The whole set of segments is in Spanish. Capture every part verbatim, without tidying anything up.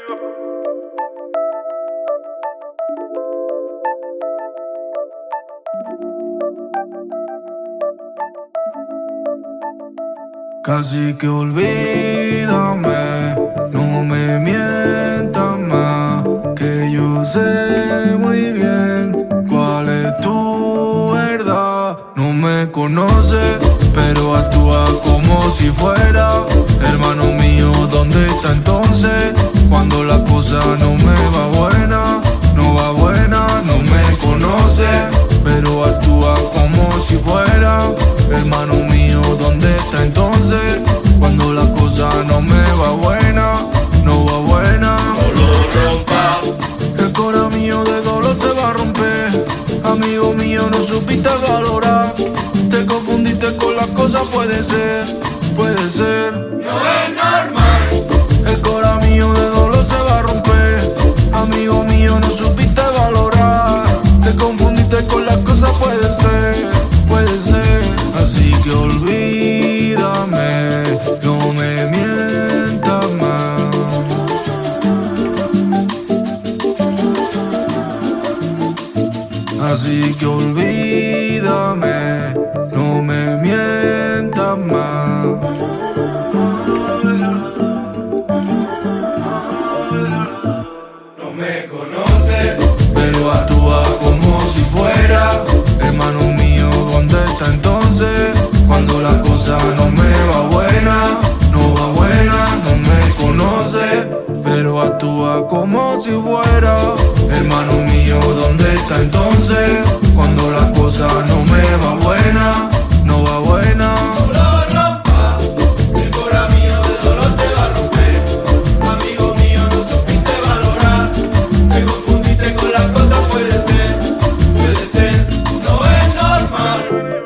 Casi que olvídame, no me mientas más, que yo sé muy bien cuál es tu verdad. No me conoces, pero actúa como si fuera hermano mío. ¿Dónde está entonces? Cuando la cosa no me va buena, no va buena. No me conoces, pero actúa como si fuera hermano mío. ¿Dónde está entonces? Cuando la cosa no me va buena, no va buena. No lo rompas. El corazón mío de dolor se va a romper. Amigo mío, no supiste valorar. Te confundiste con las cosas, puede ser, puede ser. No es normal. El corazón mío de dolor se va a romper. Amigo mío, no supiste valorar. Te confundiste con las cosas, puede ser, puede ser. Así que olvídame, no me mientas más. Así que olvídame, no me mientas más. No me conoces, pero actúa como si fuera hermano mío. ¿Dónde está entonces? Cuando la cosa no me va buena, no va buena. No me conoce, pero actúa como si fuera hermano mío. ¿Dónde está entonces? Cuando la cosa no me va buena, no va buena. no lo rompas. El corazón mío de dolor se va a romper. Amigo mío, no supiste valorar. Te confundiste con las cosas, puede ser, puede ser. No es normal.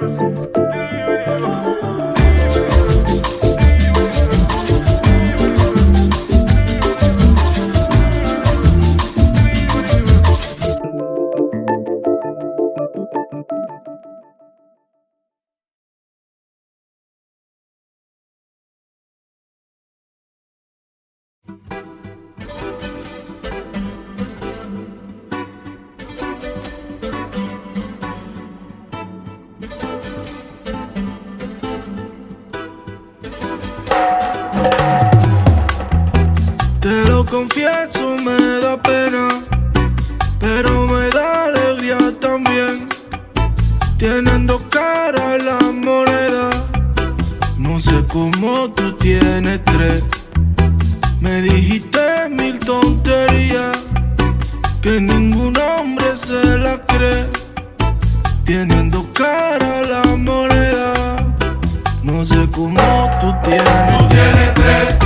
Te lo confieso, me da pena, pero me da alegría también. Tienen dos caras la moneda, no sé cómo tú tienes tres. Me dijiste mil tonterías que ningún hombre se las cree. Tienen dos caras la moneda, no sé cómo tú tienes. Tú tienes tres.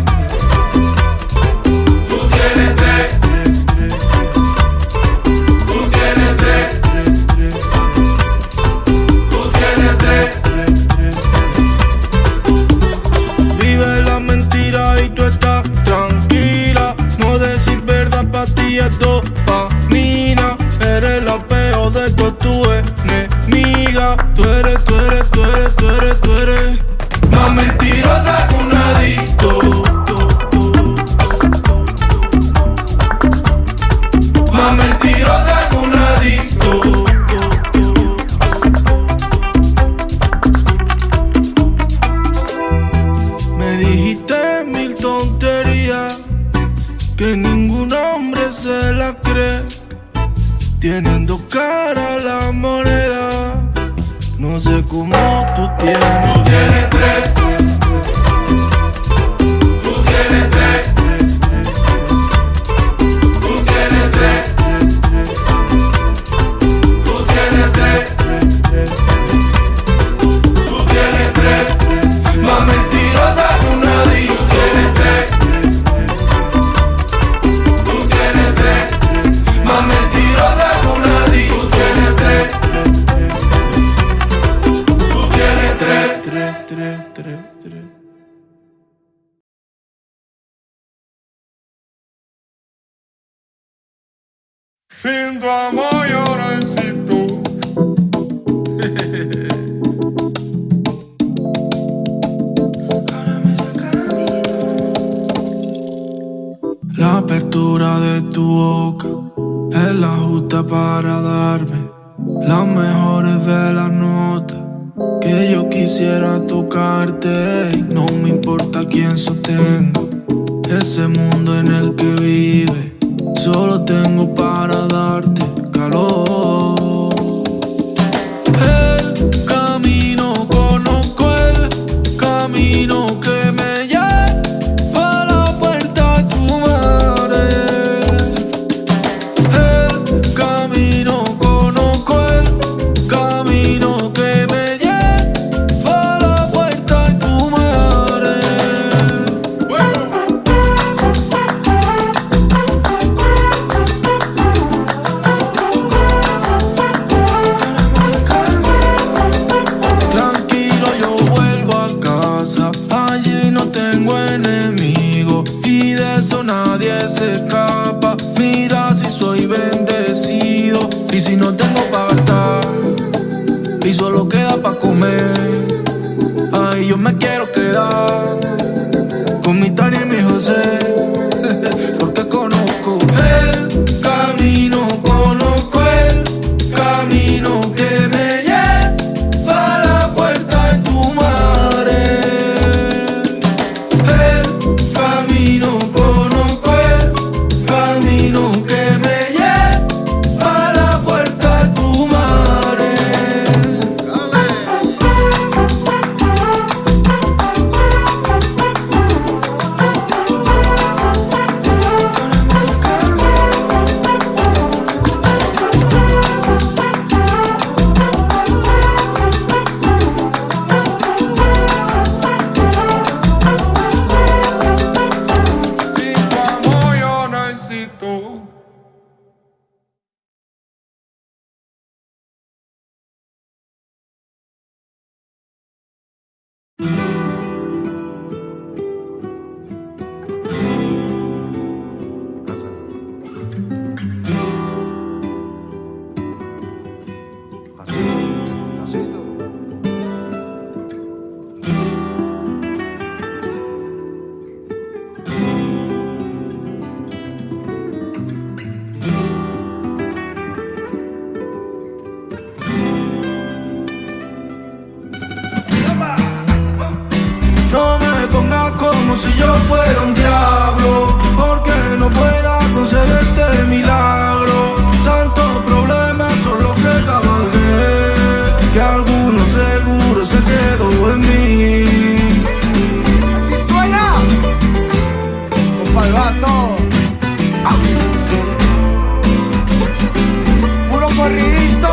Tú tienes tres. Tú tienes tres. Tú tienes tres. Vive la mentira y tú estás tranquila. No decir verdad pa' ti es dopamina. Eres la peor de todas tus enemigas. Tú eres, tú eres, tú eres, tú eres, tú eres Más mentirosa que un adicto. Más mentirosa que un adicto. Me dijiste mil tonterías que ningún hombre se las cree. Tienen dos caras la moneda, no sé cómo tú tienes. Tú tienes tres. Tú tienes tres. Tú tienes tres. Tú tienes tres. Tú tienes tres. Más mentirosa que un adicto. Tú tienes tres. Tú tienes tres. Más mentirosa que un adicto. Tú tienes tres. Tú tienes tres. Tres, tres, tres, tres. Sin tu amor yo no existo. La boca de tu boca es la justa para darme las mejores de las notas que yo quisiera tocarte. Y no me importa quién sostenga ese mundo en el que vive, solo tengo para darte calor. El camino, conozco el camino que me lleva a la puerta de tu madre. El camino, conozco el camino que me lleva a la puerta de tu madre. Tranquilo, yo vuelvo a casa, allí no tengo enemigo y de eso nadie se escapa. Mira si soy bendecido y si no tengo pa' gastar y solo queda pa' comer, ahí yo me quiero quedar con mi Tania y mi José, porque conozco el camino, conozco el camino que me lleva a la puerta de tu madre. El camino, conozco el camino que me lleva a la puerta de tu madre. Sin tu amor yo no existo. No me pongas como si yo fuera un diablo, porque no pueda concederte milagro. Tantos problemas son los que cabalgué, que alguno seguro se quedó en mí. Así suena, compa el vato. Puro corridito.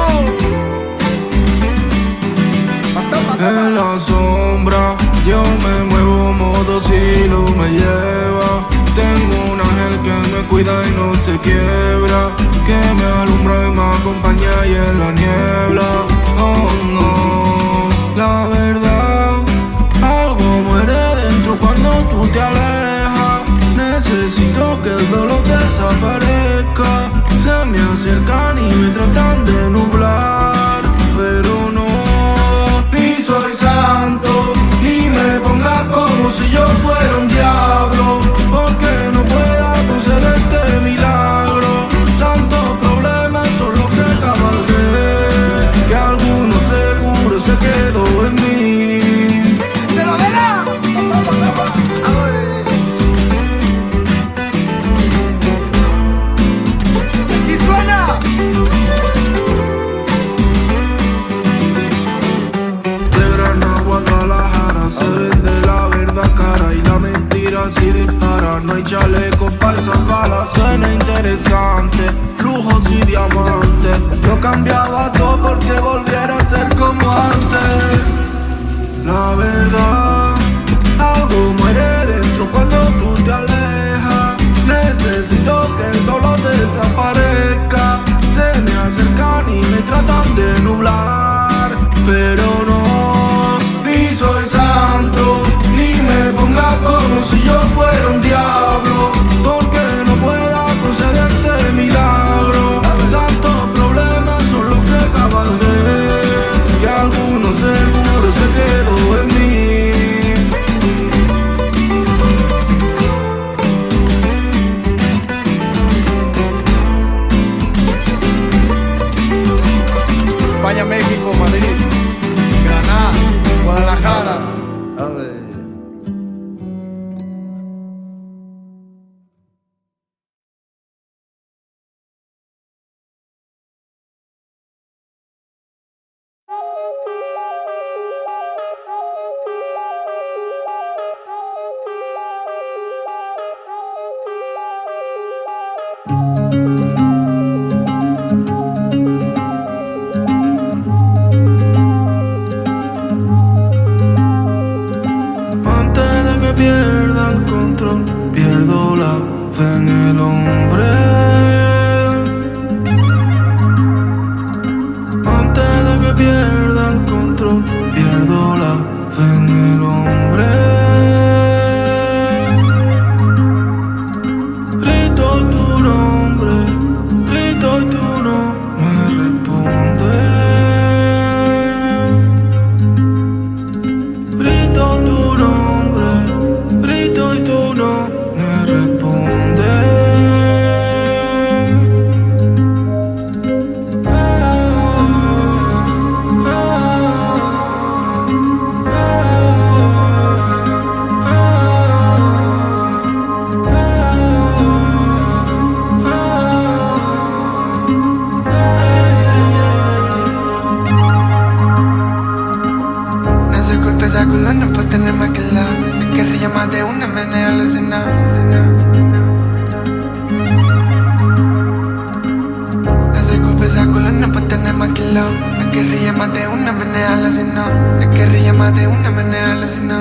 En la sombra yo me muevo, modo silo me lleva. Tengo un ángel que me cuida y no se quiebra, que me alumbra y me acompaña y en la niebla. Oh no, la verdad, algo muere dentro cuando tú te alejas. Necesito que el dolor desaparezca. Se me acercan y me tratan de nublar, pero no, ni soy santo, ni me pongas como si yo fuera un diablo, porque no pueda concederte milagro. Tantos problemas son los que cabalgué, que alguno seguro se quedó en mí. ¡Se lo verá! Así suena. De Granada a Guadalajara se vende la verdad cara y la mentira si dispara. No hay chalecos para esas balas, suena interesante, lujos y diamantes. Yo cambiaba todo porque volviera a ser como antes. La verdad, algo muere dentro cuando tú te alejas. Necesito que el dolor desaparezca. Se me acercan y me tratan de nublar, pero no, ni soy santo, ni me pongas como si yo fuera un diablo, porque no pueda concederte milagro. Tantos problemas son los que cabalgan. que pierda el control, pierdo la fe en el hombre. Antes de que pierda el control, pierdo la fe en el hombre. Grito tu nombre, grito y tú no me respondes. Grito tu nombre, grito y tú no me respondes. No puedo tener más que la. Me querría más de una, menea la escena. No se culpe esa culo, no puedo tener más que la. Me querría más de una, menea la escena. Me querría más de una, menea la escena.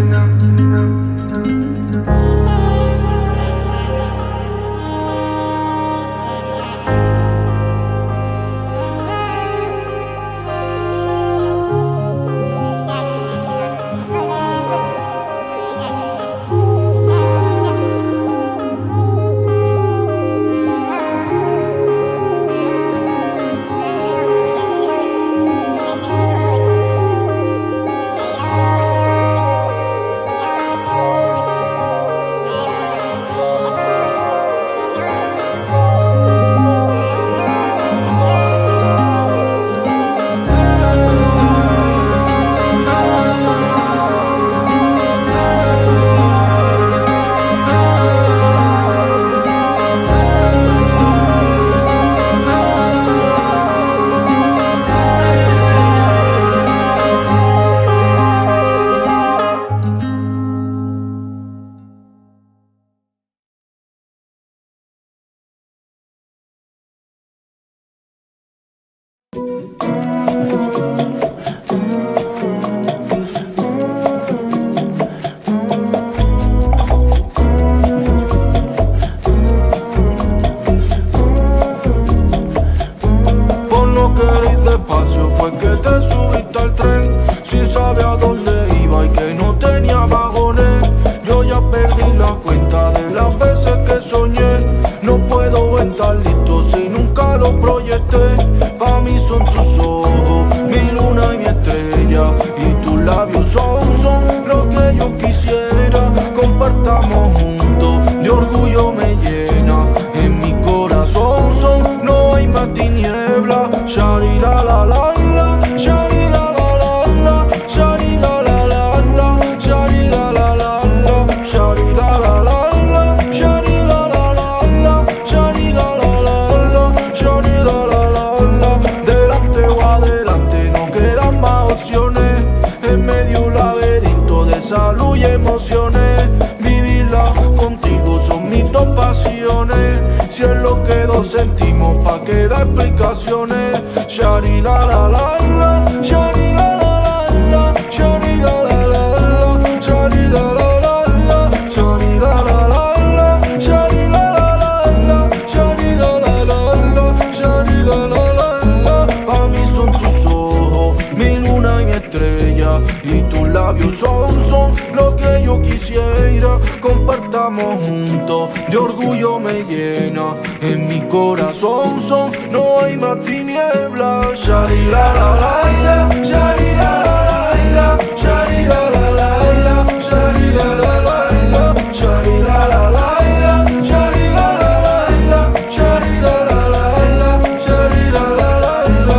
Sentimos pa' que da explicaciones. Shari la la la la, shari la la la la, shari la la la la, shari la la la la, shari la la la la, shari la la la la, shari la la la la, shari la la la la. Pa' mí son tus ojos, mi luna y mi estrella, y tus labios son, son lo que yo quisiera. Compartamos juntos, de orgullo me llena. En mi corazón son, no hay más tinieblas. Shari la la la la, shari la la la la, shari la la la la, shari la la la la, shari la la la la, shari la la la la, shari la la la la, shari la la la la.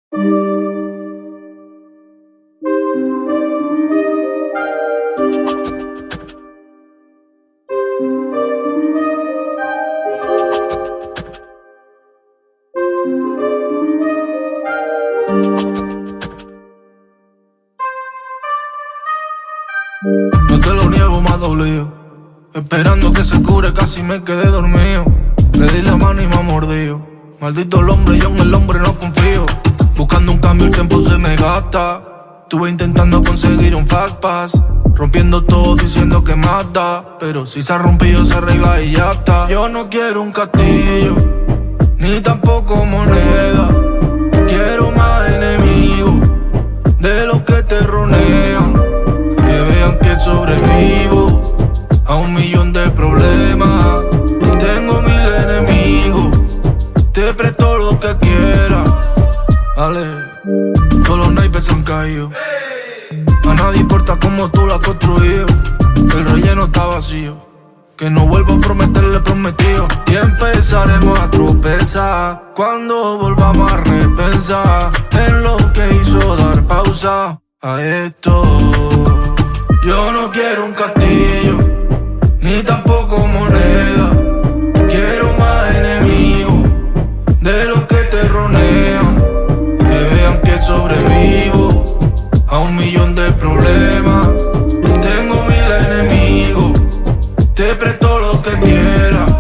No te lo niego, más doblío. Esperando que se cure, casi me quedé dormido. Le di la mano y me ha mordido. Maldito el hombre, yo en el hombre no confío. Buscando un cambio, el tiempo se me gasta. Estuve intentando conseguir un fast pass, rompiendo todo diciendo que mata. Pero si se ha rompido se arregla y ya está. Yo no quiero un castillo, ni tampoco moneda. Quiero más enemigos de los que te ronean, que vean que sobrevivo a un millón de problemas. Tengo mil enemigos, te presto lo que quieras. Dale, todos los naipes se han caído. A nadie importa cómo tú la has construido. El relleno está vacío. Que no vuelvo a prometerle prometido. Y empezaremos a tropezar cuando volvamos a repensar en lo que hizo dar pausa a esto. Yo no quiero un castillo, ni tampoco moneda. Quiero más enemigos de los que te ronean, que vean que sobrevivo a un millón de problemas. Tengo mil enemigos, te presto lo que quieras.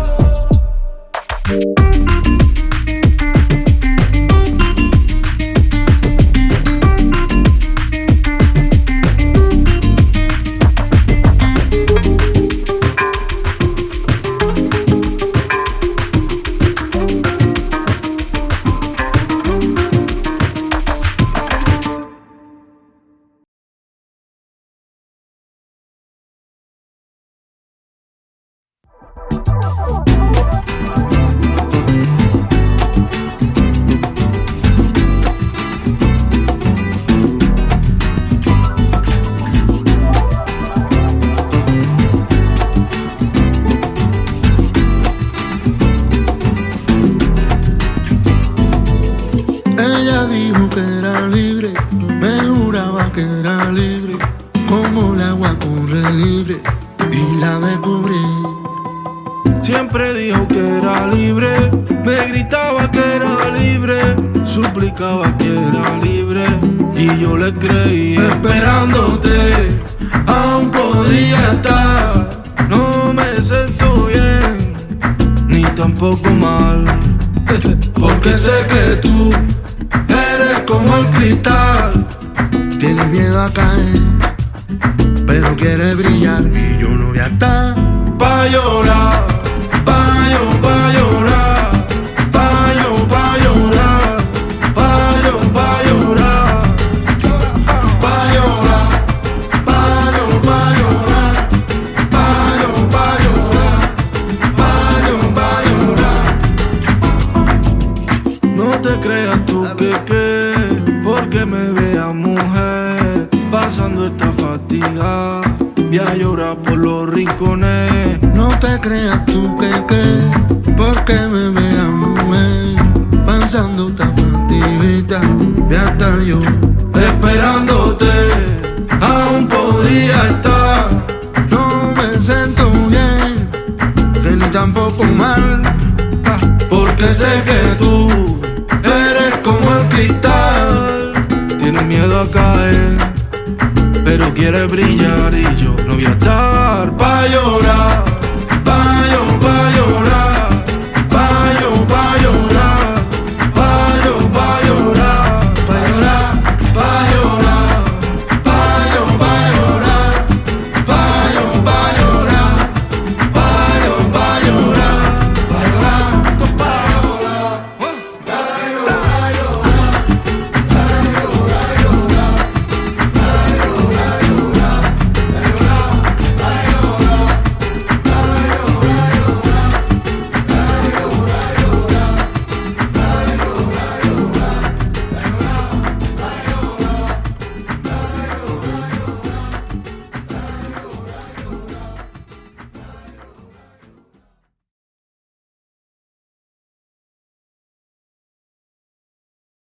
Ella dijo que era libre, me juraba que era libre, como el agua corre libre y la descubrí. Siempre dijo que era libre, me gritaba que era libre, suplicaba que era libre y yo le creí. Esperándote, aún podría estar. No me siento bien, ni tampoco mal, Porque sé que tú eres como el cristal. Tienes miedo a caer, pero quieres brillar. Y yo no voy a estar pa' llorar, pa' yo, pa' llorar, pa' yo, pa' llorar, pa' yo, pa' llorar, pa' llorar, pa' yo, pa' llorar, pa' yo, pa' llorar, pa' yo, pa' llorar. No te creas tú que que, porque me veas mujer, pasando esta fatiga, voy a llorar por los rincones. No te creas tú que que, porque me veas mujer, pasando esta fatiguita, voy a estar yo Esperándote, aún podría estar. No me siento bien, que ni tampoco mal, Porque sé que tú eres como el cristal. Tienes miedo a caer, pero quieres brillar y yo no voy a estar pa' llorar,